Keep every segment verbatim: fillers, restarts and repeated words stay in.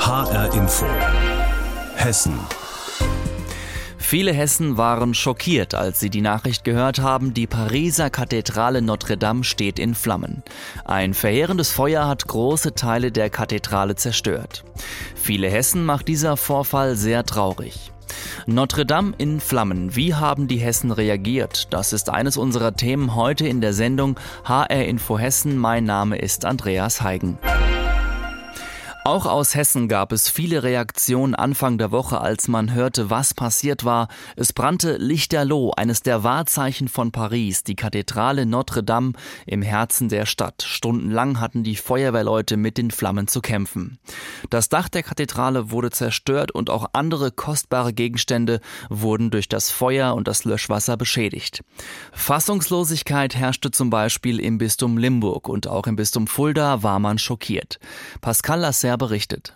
H R Info Hessen. Viele Hessen waren schockiert, als sie die Nachricht gehört haben, die Pariser Kathedrale Notre-Dame steht in Flammen. Ein verheerendes Feuer hat große Teile der Kathedrale zerstört. Viele Hessen macht dieser Vorfall sehr traurig. Notre-Dame in Flammen. Wie haben die Hessen reagiert? Das ist eines unserer Themen heute in der Sendung H R Info Hessen. Mein Name ist Andreas Heigen. Auch aus Hessen gab es viele Reaktionen Anfang der Woche, als man hörte, was passiert war. Es brannte lichterloh, eines der Wahrzeichen von Paris, die Kathedrale Notre-Dame im Herzen der Stadt. Stundenlang hatten die Feuerwehrleute mit den Flammen zu kämpfen. Das Dach der Kathedrale wurde zerstört und auch andere kostbare Gegenstände wurden durch das Feuer und das Löschwasser beschädigt. Fassungslosigkeit herrschte zum Beispiel im Bistum Limburg und auch im Bistum Fulda war man schockiert. Pascal Lasserre berichtet.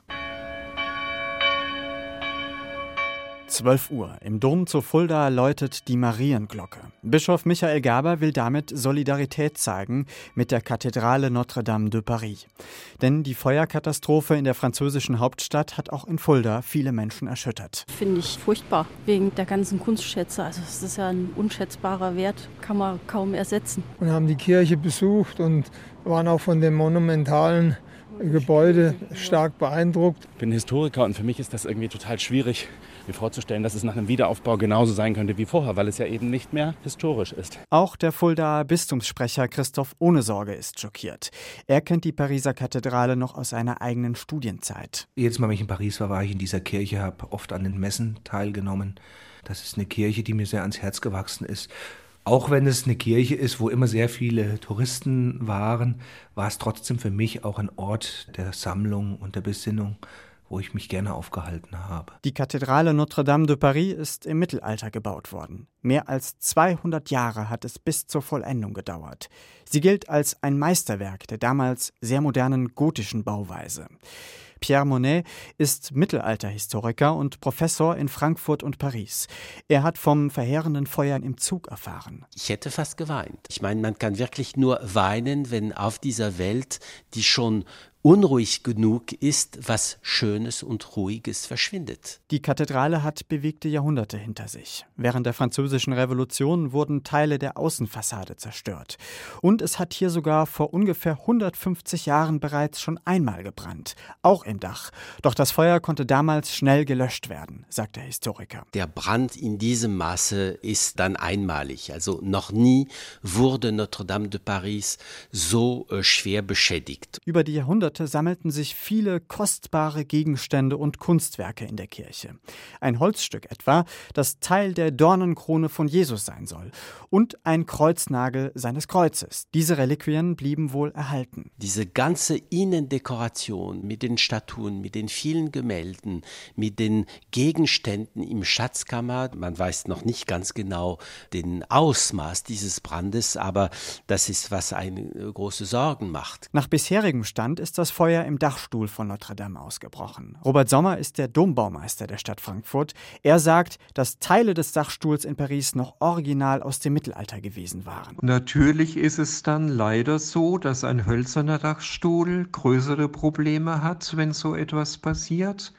zwölf Uhr. Im Dom zu Fulda läutet die Marienglocke. Bischof Michael Gaber will damit Solidarität zeigen mit der Kathedrale Notre-Dame de Paris. Denn die Feuerkatastrophe in der französischen Hauptstadt hat auch in Fulda viele Menschen erschüttert. Finde ich furchtbar, wegen der ganzen Kunstschätze. Also es ist ja ein unschätzbarer Wert, kann man kaum ersetzen. Und haben die Kirche besucht und waren auch von dem monumentalen Gebäude stark beeindruckt. Ich bin Historiker und für mich ist das irgendwie total schwierig, mir vorzustellen, dass es nach einem Wiederaufbau genauso sein könnte wie vorher, weil es ja eben nicht mehr historisch ist. Auch der Fuldaer Bistumssprecher Christoph Ohnesorge ist schockiert. Er kennt die Pariser Kathedrale noch aus seiner eigenen Studienzeit. Jedes Mal, wenn ich in Paris war, war ich in dieser Kirche, habe oft an den Messen teilgenommen. Das ist eine Kirche, die mir sehr ans Herz gewachsen ist. Auch wenn es eine Kirche ist, wo immer sehr viele Touristen waren, war es trotzdem für mich auch ein Ort der Sammlung und der Besinnung, wo ich mich gerne aufgehalten habe. Die Kathedrale Notre-Dame de Paris ist im Mittelalter gebaut worden. Mehr als zweihundert Jahre hat es bis zur Vollendung gedauert. Sie gilt als ein Meisterwerk der damals sehr modernen gotischen Bauweise. Pierre Monet ist Mittelalterhistoriker und Professor in Frankfurt und Paris. Er hat vom verheerenden Feuer im Zug erfahren. Ich hätte fast geweint. Ich meine, man kann wirklich nur weinen, wenn auf dieser Welt, die schon unruhig genug ist, was Schönes und Ruhiges verschwindet. Die Kathedrale hat bewegte Jahrhunderte hinter sich. Während der Französischen Revolution wurden Teile der Außenfassade zerstört. Und es hat hier sogar vor ungefähr hundertfünfzig Jahren bereits schon einmal gebrannt, auch im Dach. Doch das Feuer konnte damals schnell gelöscht werden, sagt der Historiker. Der Brand in diesem Maße ist dann einmalig. Also noch nie wurde Notre-Dame de Paris so äh, schwer beschädigt. Über die Jahrhunderte sammelten sich viele kostbare Gegenstände und Kunstwerke in der Kirche. Ein Holzstück etwa, das Teil der Dornenkrone von Jesus sein soll, und ein Kreuznagel seines Kreuzes. Diese Reliquien blieben wohl erhalten. Diese ganze Innendekoration mit den Statuen, mit den vielen Gemälden, mit den Gegenständen im Schatzkammer, man weiß noch nicht ganz genau den Ausmaß dieses Brandes, aber das ist, was eine große Sorgen macht. Nach bisherigem Stand ist das Feuer im Dachstuhl von Notre-Dame ausgebrochen. Robert Sommer ist der Dombaumeister der Stadt Frankfurt. Er sagt, dass Teile des Dachstuhls in Paris noch original aus dem Mittelalter gewesen waren. Natürlich ist es dann leider so, dass ein hölzerner Dachstuhl größere Probleme hat, wenn so etwas passiert,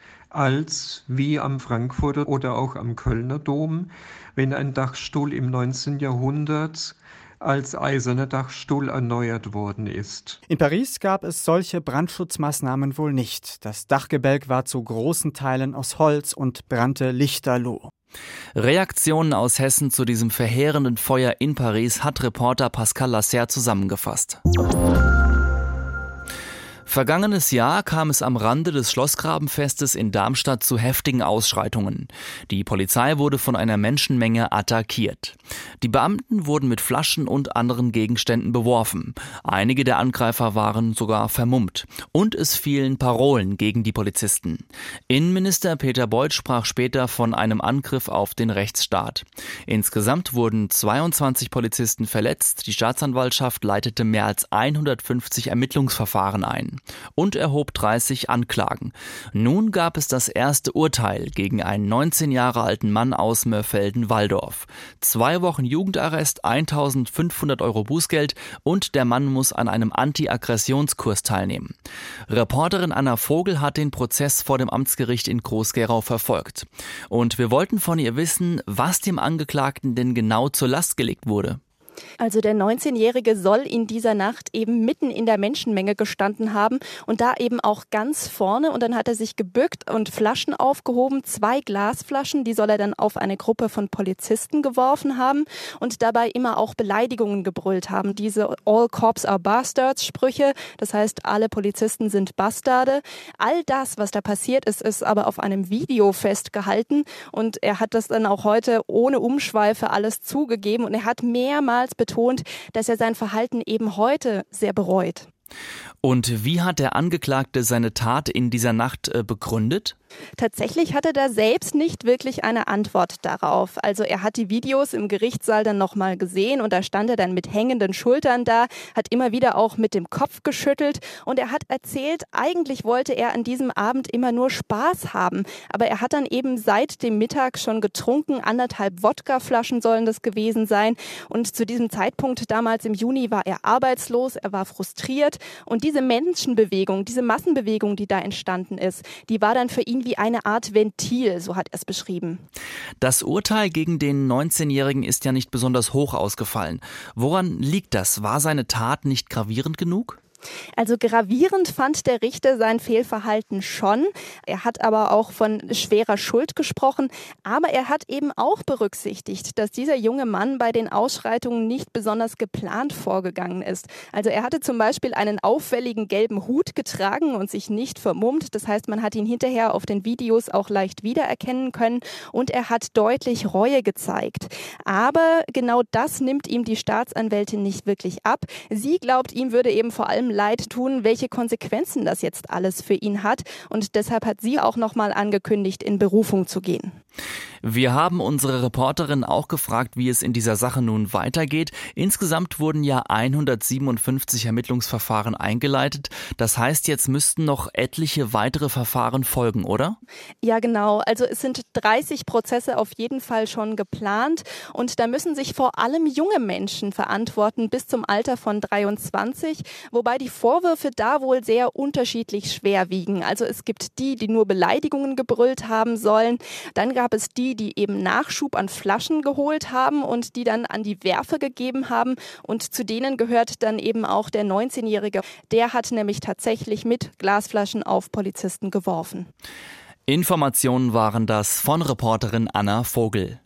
als wie am Frankfurter oder auch am Kölner Dom, wenn ein Dachstuhl im neunzehnten Jahrhundert als eiserner Dachstuhl erneuert worden ist. In Paris gab es solche Brandschutzmaßnahmen wohl nicht. Das Dachgebälk war zu großen Teilen aus Holz und brannte lichterloh. Reaktionen aus Hessen zu diesem verheerenden Feuer in Paris hat Reporter Pascal Lasserre zusammengefasst. Vergangenes Jahr kam es am Rande des Schlossgrabenfestes in Darmstadt zu heftigen Ausschreitungen. Die Polizei wurde von einer Menschenmenge attackiert. Die Beamten wurden mit Flaschen und anderen Gegenständen beworfen. Einige der Angreifer waren sogar vermummt. Und es fielen Parolen gegen die Polizisten. Innenminister Peter Beuth sprach später von einem Angriff auf den Rechtsstaat. Insgesamt wurden zweiundzwanzig Polizisten verletzt. Die Staatsanwaltschaft leitete mehr als hundertfünfzig Ermittlungsverfahren ein. und erhob dreißig Anklagen. Nun gab es das erste Urteil gegen einen neunzehn Jahre alten Mann aus Mörfelden-Walldorf. Zwei Wochen Jugendarrest, eintausendfünfhundert Euro Bußgeld und der Mann muss an einem Anti-Aggressionskurs teilnehmen. Reporterin Anna Vogel hat den Prozess vor dem Amtsgericht in Groß-Gerau verfolgt. Und wir wollten von ihr wissen, was dem Angeklagten denn genau zur Last gelegt wurde. Also der neunzehnjährige soll in dieser Nacht eben mitten in der Menschenmenge gestanden haben und da eben auch ganz vorne. Und dann hat er sich gebückt und Flaschen aufgehoben, zwei Glasflaschen, die soll er dann auf eine Gruppe von Polizisten geworfen haben und dabei immer auch Beleidigungen gebrüllt haben. Diese All Cops are Bastards Sprüche, das heißt, alle Polizisten sind Bastarde. All das, was da passiert ist, ist aber auf einem Video festgehalten und er hat das dann auch heute ohne Umschweife alles zugegeben und er hat mehrmals betont, dass er sein Verhalten eben heute sehr bereut. Und wie hat der Angeklagte seine Tat in dieser Nacht äh, begründet? Tatsächlich hat er da selbst nicht wirklich eine Antwort darauf. Also er hat die Videos im Gerichtssaal dann nochmal gesehen und da stand er dann mit hängenden Schultern da, hat immer wieder auch mit dem Kopf geschüttelt und er hat erzählt, eigentlich wollte er an diesem Abend immer nur Spaß haben. Aber er hat dann eben seit dem Mittag schon getrunken, anderthalb Wodkaflaschen sollen das gewesen sein und zu diesem Zeitpunkt damals im Juni war er arbeitslos, er war frustriert und diese Menschenbewegung, diese Massenbewegung, die da entstanden ist, die war dann für ihn wie eine Art Ventil, so hat er es beschrieben. Das Urteil gegen den neunzehnjährigen ist ja nicht besonders hoch ausgefallen. Woran liegt das? War seine Tat nicht gravierend genug? Also gravierend fand der Richter sein Fehlverhalten schon. Er hat aber auch von schwerer Schuld gesprochen. Aber er hat eben auch berücksichtigt, dass dieser junge Mann bei den Ausschreitungen nicht besonders geplant vorgegangen ist. Also er hatte zum Beispiel einen auffälligen gelben Hut getragen und sich nicht vermummt. Das heißt, man hat ihn hinterher auf den Videos auch leicht wiedererkennen können. Und er hat deutlich Reue gezeigt. Aber genau das nimmt ihm die Staatsanwältin nicht wirklich ab. Sie glaubt, ihm würde eben vor allem leid tun, welche Konsequenzen das jetzt alles für ihn hat. Und deshalb hat sie auch nochmal angekündigt, in Berufung zu gehen. Wir haben unsere Reporterin auch gefragt, wie es in dieser Sache nun weitergeht. Insgesamt wurden ja hundertsiebenundfünfzig Ermittlungsverfahren eingeleitet. Das heißt, jetzt müssten noch etliche weitere Verfahren folgen, oder? Ja, genau. Also es sind dreißig Prozesse auf jeden Fall schon geplant. Und da müssen sich vor allem junge Menschen verantworten bis zum Alter von dreiundzwanzig. Wobei die Vorwürfe da wohl sehr unterschiedlich schwer wiegen. Also es gibt die, die nur Beleidigungen gebrüllt haben sollen. Dann gab es die, die eben Nachschub an Flaschen geholt haben und die dann an die Werfer gegeben haben. Und zu denen gehört dann eben auch der neunzehnjährige. Der hat nämlich tatsächlich mit Glasflaschen auf Polizisten geworfen. Informationen waren das von Reporterin Anna Vogel.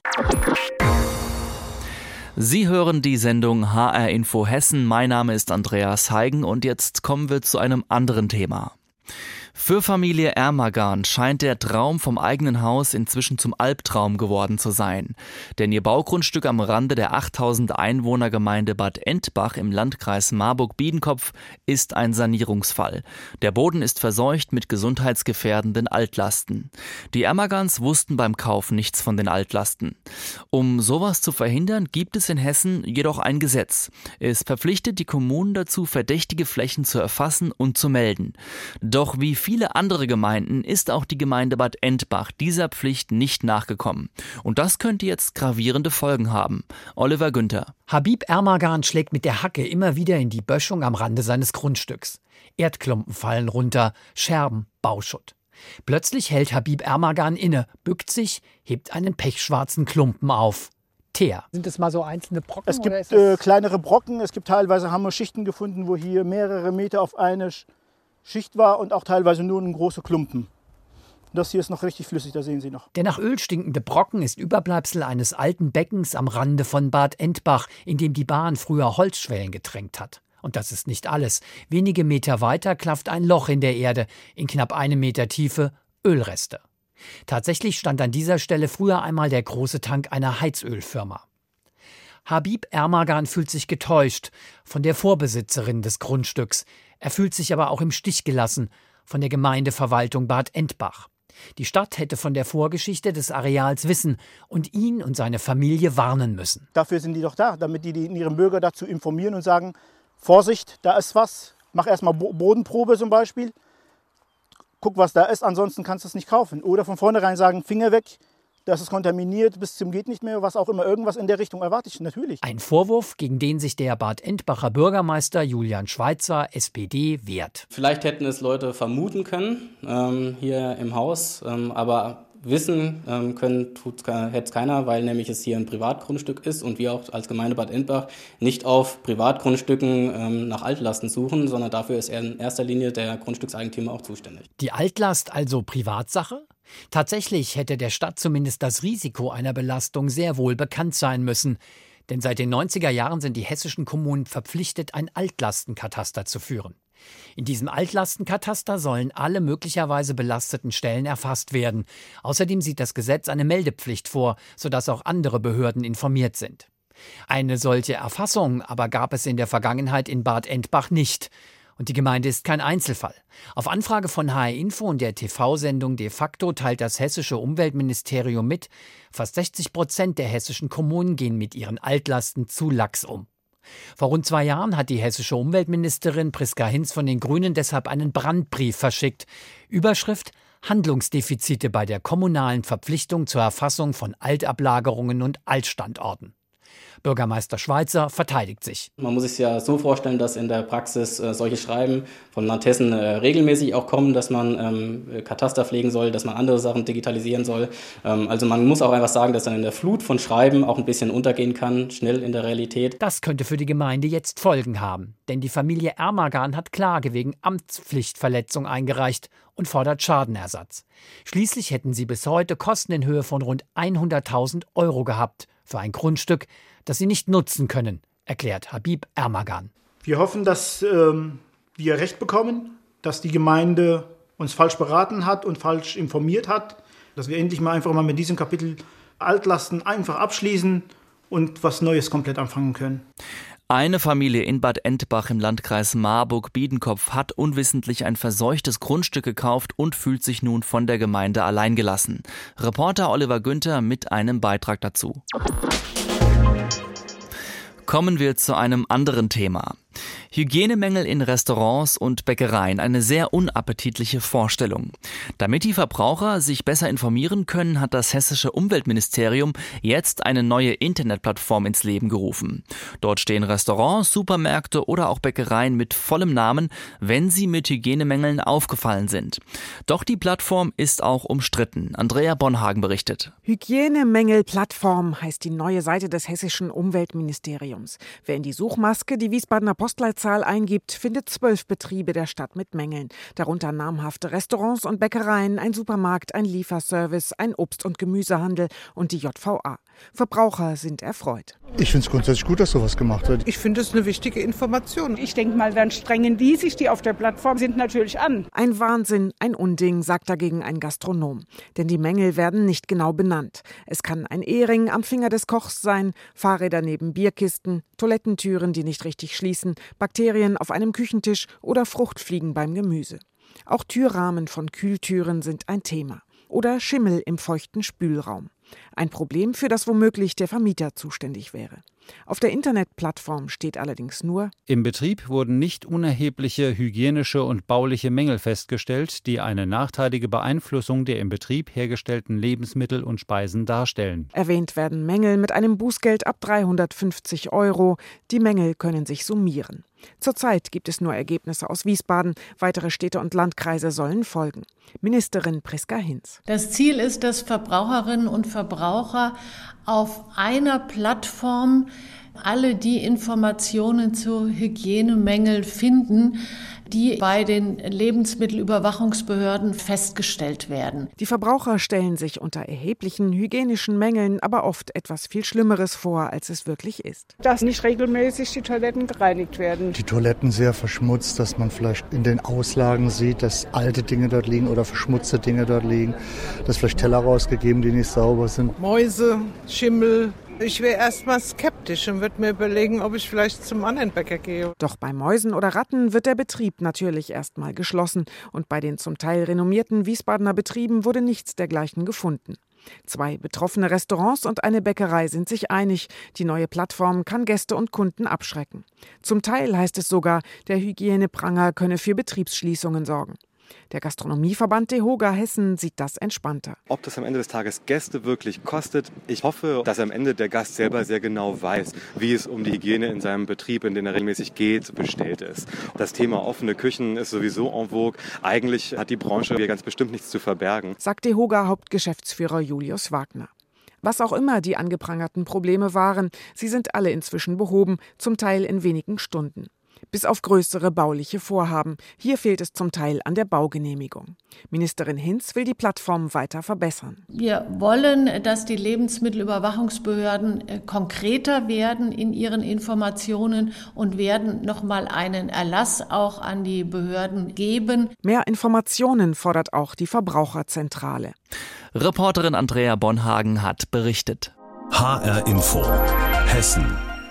Sie hören die Sendung H R Info Hessen. Mein Name ist Andreas Heigen und jetzt kommen wir zu einem anderen Thema. Für Familie Ermagan scheint der Traum vom eigenen Haus inzwischen zum Albtraum geworden zu sein. Denn ihr Baugrundstück am Rande der achttausend Einwohnergemeinde Bad Endbach im Landkreis Marburg-Biedenkopf ist ein Sanierungsfall. Der Boden ist verseucht mit gesundheitsgefährdenden Altlasten. Die Ermagans wussten beim Kauf nichts von den Altlasten. Um sowas zu verhindern, gibt es in Hessen jedoch ein Gesetz. Es verpflichtet die Kommunen dazu, verdächtige Flächen zu erfassen und zu melden. Doch wie viele andere Gemeinden ist auch die Gemeinde Bad Endbach dieser Pflicht nicht nachgekommen. Und das könnte jetzt gravierende Folgen haben. Oliver Günther. Habib Ermagan schlägt mit der Hacke immer wieder in die Böschung am Rande seines Grundstücks. Erdklumpen fallen runter, Scherben, Bauschutt. Plötzlich hält Habib Ermagan inne, bückt sich, hebt einen pechschwarzen Klumpen auf. Teer. Sind das mal so einzelne Brocken? Es gibt oder ist das äh, kleinere Brocken, es gibt teilweise haben wir Schichten gefunden, wo hier mehrere Meter auf eine Schicht war und auch teilweise nur ein großer Klumpen. Das hier ist noch richtig flüssig, da sehen Sie noch. Der nach Öl stinkende Brocken ist Überbleibsel eines alten Beckens am Rande von Bad Endbach, in dem die Bahn früher Holzschwellen getränkt hat. Und das ist nicht alles. Wenige Meter weiter klafft ein Loch in der Erde, in knapp einem Meter Tiefe Ölreste. Tatsächlich stand an dieser Stelle früher einmal der große Tank einer Heizölfirma. Habib Ermagan fühlt sich getäuscht von der Vorbesitzerin des Grundstücks. Er fühlt sich aber auch im Stich gelassen von der Gemeindeverwaltung Bad Endbach. Die Stadt hätte von der Vorgeschichte des Areals wissen und ihn und seine Familie warnen müssen. Dafür sind die doch da, damit die, die ihren Bürger dazu informieren und sagen, Vorsicht, da ist was, Mach erstmal Bodenprobe zum Beispiel. Guck, was da ist, ansonsten kannst du es nicht kaufen. Oder von vornherein sagen, Finger weg, das ist kontaminiert bis zum geht nicht mehr, was auch immer, irgendwas in der Richtung erwarte ich natürlich. Ein Vorwurf, gegen den sich der Bad Endbacher Bürgermeister Julian Schweitzer, S P D, wehrt. Vielleicht hätten es Leute vermuten können, ähm, hier im Haus, ähm, aber wissen ähm, können hätte es keiner, weil nämlich es hier ein Privatgrundstück ist und wir auch als Gemeinde Bad Endbach nicht auf Privatgrundstücken ähm, nach Altlasten suchen, sondern dafür ist er in erster Linie der Grundstückseigentümer auch zuständig. Die Altlast also Privatsache? Tatsächlich hätte der Stadt zumindest das Risiko einer Belastung sehr wohl bekannt sein müssen. Denn seit den neunziger Jahren sind die hessischen Kommunen verpflichtet, ein Altlastenkataster zu führen. In diesem Altlastenkataster sollen alle möglicherweise belasteten Stellen erfasst werden. Außerdem sieht das Gesetz eine Meldepflicht vor, sodass auch andere Behörden informiert sind. Eine solche Erfassung aber gab es in der Vergangenheit in Bad Endbach nicht. Und die Gemeinde ist kein Einzelfall. Auf Anfrage von H R Info und der T V-Sendung De facto teilt das hessische Umweltministerium mit, fast sechzig Prozent der hessischen Kommunen gehen mit ihren Altlasten zu lax um. Vor rund zwei Jahren hat die hessische Umweltministerin Priska Hinz von den Grünen deshalb einen Brandbrief verschickt. Überschrift: Handlungsdefizite bei der kommunalen Verpflichtung zur Erfassung von Altablagerungen und Altstandorten. Bürgermeister Schweitzer verteidigt sich. Man muss sich ja so vorstellen, dass in der Praxis äh, solche Schreiben von Land Hessen äh, regelmäßig auch kommen, dass man ähm, Kataster pflegen soll, dass man andere Sachen digitalisieren soll. Ähm, also man muss auch einfach sagen, dass dann in der Flut von Schreiben auch ein bisschen untergehen kann, schnell in der Realität. Das könnte für die Gemeinde jetzt Folgen haben. Denn die Familie Ermagan hat Klage wegen Amtspflichtverletzung eingereicht und fordert Schadenersatz. Schließlich hätten sie bis heute Kosten in Höhe von rund hunderttausend Euro gehabt für ein Grundstück, das sie nicht nutzen können, erklärt Habib Ermagan. Wir hoffen, dass ähm, wir Recht bekommen, dass die Gemeinde uns falsch beraten hat und falsch informiert hat, dass wir endlich mal einfach mal mit diesem Kapitel Altlasten einfach abschließen und was Neues komplett anfangen können. Eine Familie in Bad Endbach im Landkreis Marburg-Biedenkopf hat unwissentlich ein verseuchtes Grundstück gekauft und fühlt sich nun von der Gemeinde alleingelassen. Reporter Oliver Günther mit einem Beitrag dazu. Kommen wir zu einem anderen Thema. Hygienemängel in Restaurants und Bäckereien, eine sehr unappetitliche Vorstellung. Damit die Verbraucher sich besser informieren können, hat das hessische Umweltministerium jetzt eine neue Internetplattform ins Leben gerufen. Dort stehen Restaurants, Supermärkte oder auch Bäckereien mit vollem Namen, wenn sie mit Hygienemängeln aufgefallen sind. Doch die Plattform ist auch umstritten. Andrea Bonhagen berichtet. Hygienemängel-Plattform heißt die neue Seite des hessischen Umweltministeriums. Wer in die Suchmaske die Wiesbadener Postleitzahl eingibt, findet zwölf Betriebe der Stadt mit Mängeln. Darunter namhafte Restaurants und Bäckereien, ein Supermarkt, ein Lieferservice, ein Obst- und Gemüsehandel und die J V A. Verbraucher sind erfreut. Ich finde es grundsätzlich gut, dass sowas gemacht wird. Ich finde es eine wichtige Information. Ich denke mal, dann strengen die sich, die auf der Plattform sind, natürlich an. Ein Wahnsinn, ein Unding, sagt dagegen ein Gastronom. Denn die Mängel werden nicht genau benannt. Es kann ein Ehering am Finger des Kochs sein, Fahrräder neben Bierkisten, Toilettentüren, die nicht richtig schließen, Bakterien auf einem Küchentisch oder Fruchtfliegen beim Gemüse. Auch Türrahmen von Kühltüren sind ein Thema. Oder Schimmel im feuchten Spülraum. Ein Problem, für das womöglich der Vermieter zuständig wäre. Auf der Internetplattform steht allerdings nur: Im Betrieb wurden nicht unerhebliche hygienische und bauliche Mängel festgestellt, die eine nachteilige Beeinflussung der im Betrieb hergestellten Lebensmittel und Speisen darstellen. Erwähnt werden Mängel mit einem Bußgeld ab dreihundertfünfzig Euro. Die Mängel können sich summieren. Zurzeit gibt es nur Ergebnisse aus Wiesbaden. Weitere Städte und Landkreise sollen folgen. Ministerin Priska Hinz. Das Ziel ist, dass Verbraucherinnen und Verbraucher auf einer Plattform alle die Informationen zu Hygienemängeln finden, die bei den Lebensmittelüberwachungsbehörden festgestellt werden. Die Verbraucher stellen sich unter erheblichen hygienischen Mängeln aber oft etwas viel Schlimmeres vor, als es wirklich ist. Dass nicht regelmäßig die Toiletten gereinigt werden. Die Toiletten sehr verschmutzt, dass man vielleicht in den Auslagen sieht, dass alte Dinge dort liegen oder verschmutzte Dinge dort liegen, dass vielleicht Teller rausgegeben, die nicht sauber sind. Mäuse, Schimmel, Ich wäre erst mal skeptisch und würde mir überlegen, ob ich vielleicht zum anderen Bäcker gehe. Doch bei Mäusen oder Ratten wird der Betrieb natürlich erst mal geschlossen. Und bei den zum Teil renommierten Wiesbadener Betrieben wurde nichts dergleichen gefunden. Zwei betroffene Restaurants und eine Bäckerei sind sich einig, die neue Plattform kann Gäste und Kunden abschrecken. Zum Teil heißt es sogar, der Hygienepranger könne für Betriebsschließungen sorgen. Der Gastronomieverband DEHOGA Hessen sieht das entspannter. Ob das am Ende des Tages Gäste wirklich kostet, ich hoffe, dass am Ende der Gast selber sehr genau weiß, wie es um die Hygiene in seinem Betrieb, in den er regelmäßig geht, bestellt ist. Das Thema offene Küchen ist sowieso en vogue. Eigentlich hat die Branche hier ganz bestimmt nichts zu verbergen, sagt DEHOGA-Hauptgeschäftsführer Julius Wagner. Was auch immer die angeprangerten Probleme waren, sie sind alle inzwischen behoben, zum Teil in wenigen Stunden. Bis auf größere bauliche Vorhaben. Hier fehlt es zum Teil an der Baugenehmigung. Ministerin Hinz will die Plattform weiter verbessern. Wir wollen, dass die Lebensmittelüberwachungsbehörden konkreter werden in ihren Informationen und werden noch mal einen Erlass auch an die Behörden geben. Mehr Informationen fordert auch die Verbraucherzentrale. Reporterin Andrea Bonhagen hat berichtet. H R Info Hessen.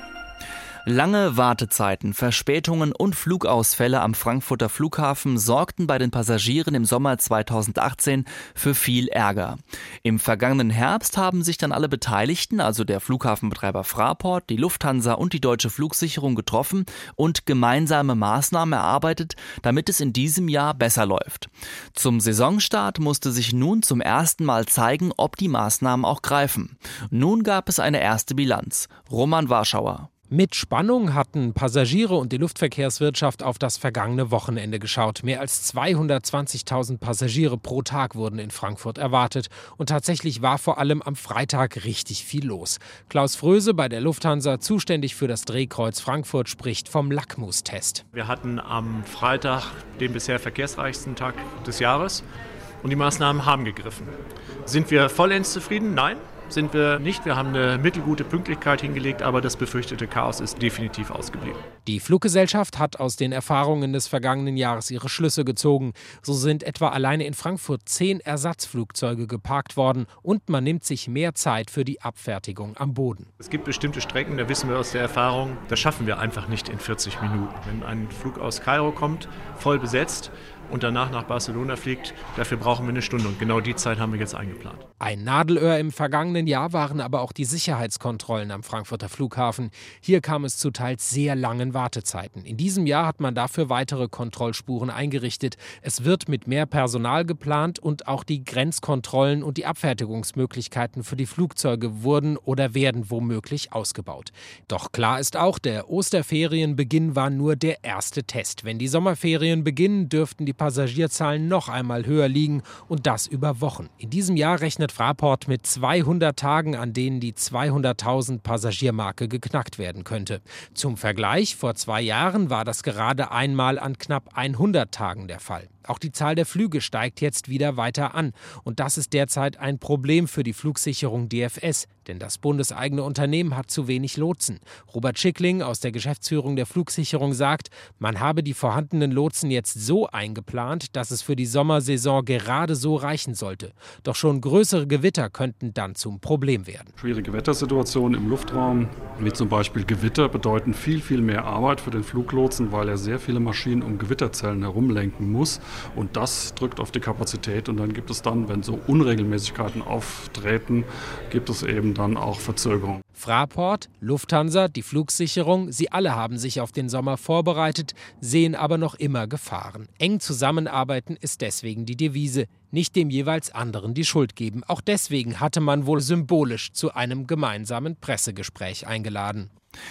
Lange Wartezeiten, Verspätungen und Flugausfälle am Frankfurter Flughafen sorgten bei den Passagieren im Sommer zweitausendachtzehn für viel Ärger. Im vergangenen Herbst haben sich dann alle Beteiligten, also der Flughafenbetreiber Fraport, die Lufthansa und die Deutsche Flugsicherung getroffen und gemeinsame Maßnahmen erarbeitet, damit es in diesem Jahr besser läuft. Zum Saisonstart musste sich nun zum ersten Mal zeigen, ob die Maßnahmen auch greifen. Nun gab es eine erste Bilanz. Roman Warschauer. Mit Spannung hatten Passagiere und die Luftverkehrswirtschaft auf das vergangene Wochenende geschaut. Mehr als zweihundertzwanzigtausend Passagiere pro Tag wurden in Frankfurt erwartet. Und tatsächlich war vor allem am Freitag richtig viel los. Klaus Fröse bei der Lufthansa, zuständig für das Drehkreuz Frankfurt, spricht vom Lackmustest. Wir hatten am Freitag den bisher verkehrsreichsten Tag des Jahres und die Maßnahmen haben gegriffen. Sind wir vollends zufrieden? Nein. Sind wir nicht. Wir haben eine mittelgute Pünktlichkeit hingelegt, aber das befürchtete Chaos ist definitiv ausgeblieben. Die Fluggesellschaft hat aus den Erfahrungen des vergangenen Jahres ihre Schlüsse gezogen. So sind etwa alleine in Frankfurt zehn Ersatzflugzeuge geparkt worden und man nimmt sich mehr Zeit für die Abfertigung am Boden. Es gibt bestimmte Strecken, da wissen wir aus der Erfahrung, das schaffen wir einfach nicht in vierzig Minuten. Wenn ein Flug aus Kairo kommt, voll besetzt, und danach nach Barcelona fliegt, dafür brauchen wir eine Stunde. Und genau die Zeit haben wir jetzt eingeplant. Ein Nadelöhr im vergangenen Jahr waren aber auch die Sicherheitskontrollen am Frankfurter Flughafen. Hier kam es zu teils sehr langen Wartezeiten. In diesem Jahr hat man dafür weitere Kontrollspuren eingerichtet. Es wird mit mehr Personal geplant und auch die Grenzkontrollen und die Abfertigungsmöglichkeiten für die Flugzeuge wurden oder werden womöglich ausgebaut. Doch klar ist auch, der Osterferienbeginn war nur der erste Test. Wenn die Sommerferien beginnen, dürften die Passagierzahlen noch einmal höher liegen und das über Wochen. In diesem Jahr rechnet Fraport mit zweihundert Tagen, an denen die zweihunderttausend Passagiermarke geknackt werden könnte. Zum Vergleich, vor zwei Jahren war das gerade einmal an knapp hundert Tagen der Fall. Auch die Zahl der Flüge steigt jetzt wieder weiter an. Und das ist derzeit ein Problem für die Flugsicherung D F S. Denn das bundeseigene Unternehmen hat zu wenig Lotsen. Robert Schickling aus der Geschäftsführung der Flugsicherung sagt, man habe die vorhandenen Lotsen jetzt so eingeplant, dass es für die Sommersaison gerade so reichen sollte. Doch schon größere Gewitter könnten dann zum Problem werden. Schwierige Wettersituationen im Luftraum, wie zum Beispiel Gewitter, bedeuten viel, viel mehr Arbeit für den Fluglotsen, weil er sehr viele Maschinen um Gewitterzellen herumlenken muss. Und das drückt auf die Kapazität und dann gibt es dann, wenn so Unregelmäßigkeiten auftreten, gibt es eben dann auch Verzögerungen. Fraport, Lufthansa, die Flugsicherung, sie alle haben sich auf den Sommer vorbereitet, sehen aber noch immer Gefahren. Eng zusammenarbeiten ist deswegen die Devise, nicht dem jeweils anderen die Schuld geben. Auch deswegen hatte man wohl symbolisch zu einem gemeinsamen Pressegespräch eingeladen.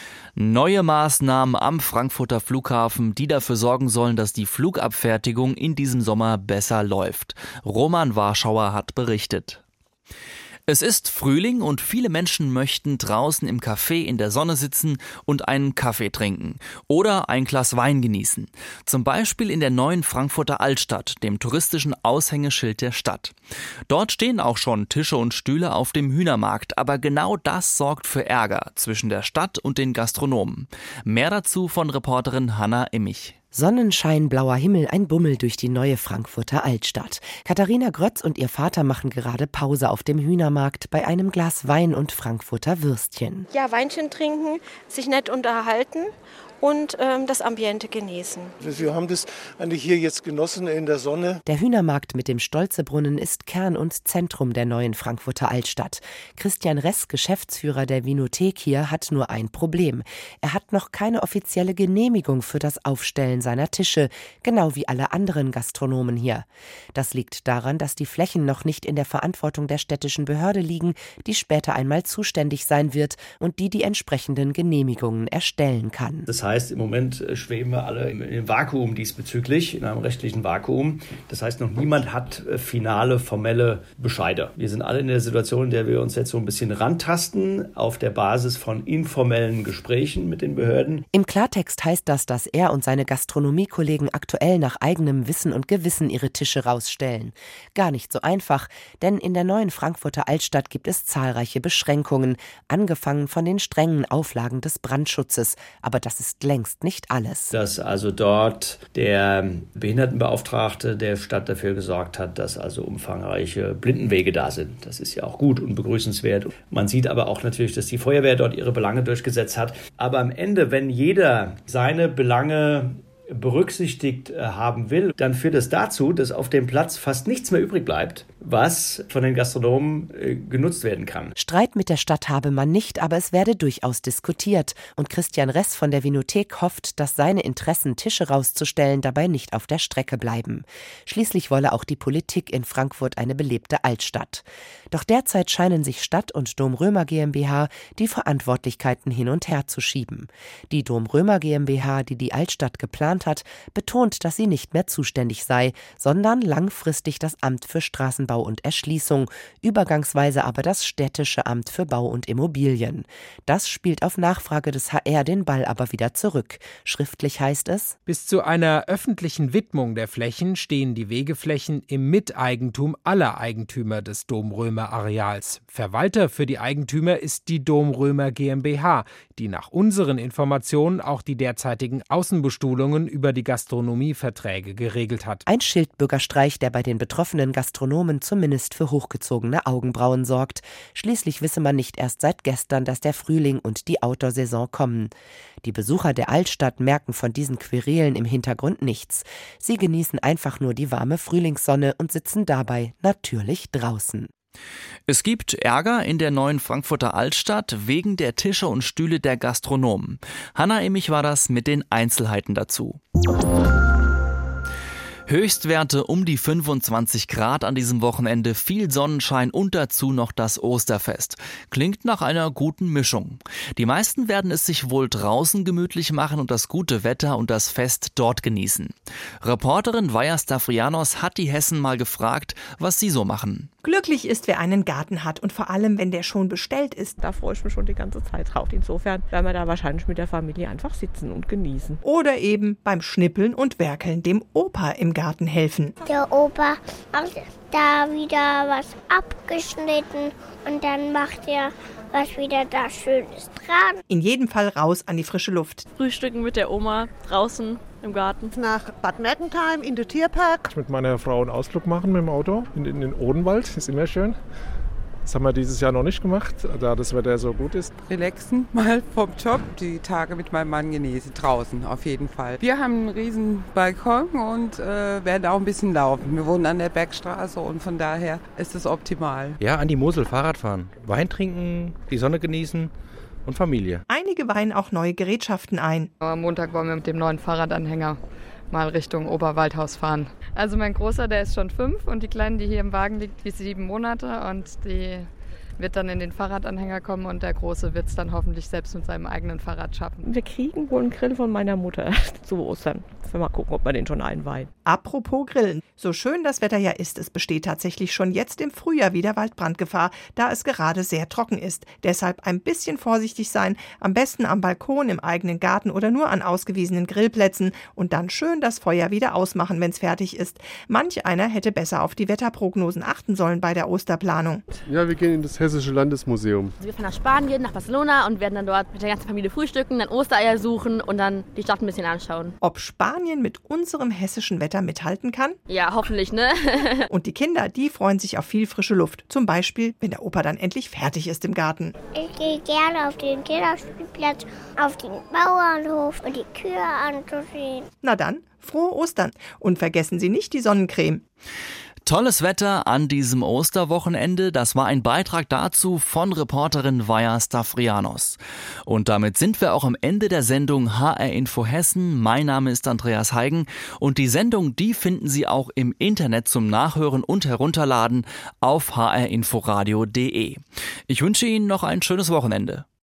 Neue Maßnahmen am Frankfurter Flughafen, die dafür sorgen sollen, dass die Flugabfertigung in diesem Sommer besser läuft. Roman Warschauer hat berichtet. Es ist Frühling und viele Menschen möchten draußen im Café in der Sonne sitzen und einen Kaffee trinken oder ein Glas Wein genießen. Zum Beispiel in der neuen Frankfurter Altstadt, dem touristischen Aushängeschild der Stadt. Dort stehen auch schon Tische und Stühle auf dem Hühnermarkt, aber genau das sorgt für Ärger zwischen der Stadt und den Gastronomen. Mehr dazu von Reporterin Hanna Immich. Sonnenschein, blauer Himmel, ein Bummel durch die neue Frankfurter Altstadt. Katharina Grötz und ihr Vater machen gerade Pause auf dem Hühnermarkt bei einem Glas Wein und Frankfurter Würstchen. Ja, Weinchen trinken, sich nett unterhalten und ähm, das Ambiente genießen. Wir haben das eigentlich hier jetzt genossen in der Sonne. Der Hühnermarkt mit dem Stolzebrunnen ist Kern und Zentrum der neuen Frankfurter Altstadt. Christian Ress, Geschäftsführer der Winothek hier, hat nur ein Problem. Er hat noch keine offizielle Genehmigung für das Aufstellen seiner Tische, genau wie alle anderen Gastronomen hier. Das liegt daran, dass die Flächen noch nicht in der Verantwortung der städtischen Behörde liegen, die später einmal zuständig sein wird und die die entsprechenden Genehmigungen erstellen kann. Das heißt, im Moment schweben wir alle im Vakuum diesbezüglich, in einem rechtlichen Vakuum. Das heißt, noch niemand hat finale, formelle Bescheide. Wir sind alle in der Situation, in der wir uns jetzt so ein bisschen rantasten, auf der Basis von informellen Gesprächen mit den Behörden. Im Klartext heißt das, dass er und seine Gastronomiekollegen aktuell nach eigenem Wissen und Gewissen ihre Tische rausstellen. Gar nicht so einfach, denn in der neuen Frankfurter Altstadt gibt es zahlreiche Beschränkungen, angefangen von den strengen Auflagen des Brandschutzes. Aber das ist längst nicht alles. Dass also dort der Behindertenbeauftragte der Stadt dafür gesorgt hat, dass also umfangreiche Blindenwege da sind. Das ist ja auch gut und begrüßenswert. Man sieht aber auch natürlich, dass die Feuerwehr dort ihre Belange durchgesetzt hat. Aber am Ende, wenn jeder seine Belange berücksichtigt haben will, dann führt es dazu, dass auf dem Platz fast nichts mehr übrig bleibt, was von den Gastronomen äh, genutzt werden kann. Streit mit der Stadt habe man nicht, aber es werde durchaus diskutiert. Und Christian Ress von der Winothek hofft, dass seine Interessen, Tische rauszustellen, dabei nicht auf der Strecke bleiben. Schließlich wolle auch die Politik in Frankfurt eine belebte Altstadt. Doch derzeit scheinen sich Stadt und Dom-Römer GmbH die Verantwortlichkeiten hin und her zu schieben. Die Dom-Römer GmbH, die die Altstadt geplant hat, betont, dass sie nicht mehr zuständig sei, sondern langfristig das Amt für Straßenbau und Erschließung, übergangsweise aber das städtische Amt für Bau und Immobilien. Das spielt auf Nachfrage des H R den Ball aber wieder zurück. Schriftlich heißt es: Bis zu einer öffentlichen Widmung der Flächen stehen die Wegeflächen im Miteigentum aller Eigentümer des Dom-Römer-Areals. Verwalter für die Eigentümer ist die Dom-Römer GmbH, die nach unseren Informationen auch die derzeitigen Außenbestuhlungen über die Gastronomieverträge geregelt hat. Ein Schildbürgerstreich, der bei den betroffenen Gastronomen zumindest für hochgezogene Augenbrauen sorgt. Schließlich wisse man nicht erst seit gestern, dass der Frühling und die Outdoor-Saison kommen. Die Besucher der Altstadt merken von diesen Querelen im Hintergrund nichts. Sie genießen einfach nur die warme Frühlingssonne und sitzen dabei natürlich draußen. Es gibt Ärger in der neuen Frankfurter Altstadt wegen der Tische und Stühle der Gastronomen. Hanna Immich war das mit den Einzelheiten dazu. Höchstwerte um die fünfundzwanzig Grad an diesem Wochenende, viel Sonnenschein und dazu noch das Osterfest. Klingt nach einer guten Mischung. Die meisten werden es sich wohl draußen gemütlich machen und das gute Wetter und das Fest dort genießen. Reporterin Vaja Stavrianos hat die Hessen mal gefragt, was sie so machen. Glücklich ist, wer einen Garten hat und vor allem, wenn der schon bestellt ist. Da freue ich mich schon die ganze Zeit drauf. Insofern werden wir da wahrscheinlich mit der Familie einfach sitzen und genießen. Oder eben beim Schnippeln und Werkeln dem Opa im Garten helfen. Der Opa hat da wieder was abgeschnitten und dann macht er was wieder da Schönes dran. In jedem Fall raus an die frische Luft. Frühstücken mit der Oma draußen im Garten. Nach Bad Mergentheim in den Tierpark. Mit meiner Frau einen Ausflug machen mit dem Auto in, in den Odenwald, ist immer schön. Das haben wir dieses Jahr noch nicht gemacht, da das Wetter so gut ist. Relaxen mal vom Job, die Tage mit meinem Mann genießen, draußen auf jeden Fall. Wir haben einen riesen Balkon und äh, werden auch ein bisschen laufen. Wir wohnen an der Bergstraße und von daher ist es optimal. Ja, an die Mosel Fahrrad fahren, Wein trinken, die Sonne genießen und Familie. Einige weihen auch neue Gerätschaften ein. Am Montag wollen wir mit dem neuen Fahrradanhänger mal Richtung Oberwaldhaus fahren. Also mein Großer, der ist schon fünf und die Kleine, die hier im Wagen liegt, die ist sieben Monate und die wird dann in den Fahrradanhänger kommen und der Große wird es dann hoffentlich selbst mit seinem eigenen Fahrrad schaffen. Wir kriegen wohl einen Grill von meiner Mutter zu Ostern. Mal gucken, ob wir den schon einweihen. Apropos Grillen. So schön das Wetter ja ist, es besteht tatsächlich schon jetzt im Frühjahr wieder Waldbrandgefahr, da es gerade sehr trocken ist. Deshalb ein bisschen vorsichtig sein, am besten am Balkon, im eigenen Garten oder nur an ausgewiesenen Grillplätzen und dann schön das Feuer wieder ausmachen, wenn es fertig ist. Manch einer hätte besser auf die Wetterprognosen achten sollen bei der Osterplanung. Ja, wir gehen in das Hessische Landesmuseum. Wir fahren nach Spanien, nach Barcelona und werden dann dort mit der ganzen Familie frühstücken, dann Ostereier suchen und dann die Stadt ein bisschen anschauen. Ob Spanien Spanien mit unserem hessischen Wetter mithalten kann? Ja, hoffentlich, ne? Und die Kinder, die freuen sich auf viel frische Luft. Zum Beispiel, wenn der Opa dann endlich fertig ist im Garten. Ich gehe gerne auf den Kinderspielplatz, auf den Bauernhof und die Kühe anzusehen. Na dann, frohe Ostern und vergessen Sie nicht die Sonnencreme. Tolles Wetter an diesem Osterwochenende, das war ein Beitrag dazu von Reporterin Vaja Stavrianos. Und damit sind wir auch am Ende der Sendung H R Info Hessen. Mein Name ist Andreas Heigen und die Sendung, die finden Sie auch im Internet zum Nachhören und Herunterladen auf h r info radio punkt d e. Ich wünsche Ihnen noch ein schönes Wochenende.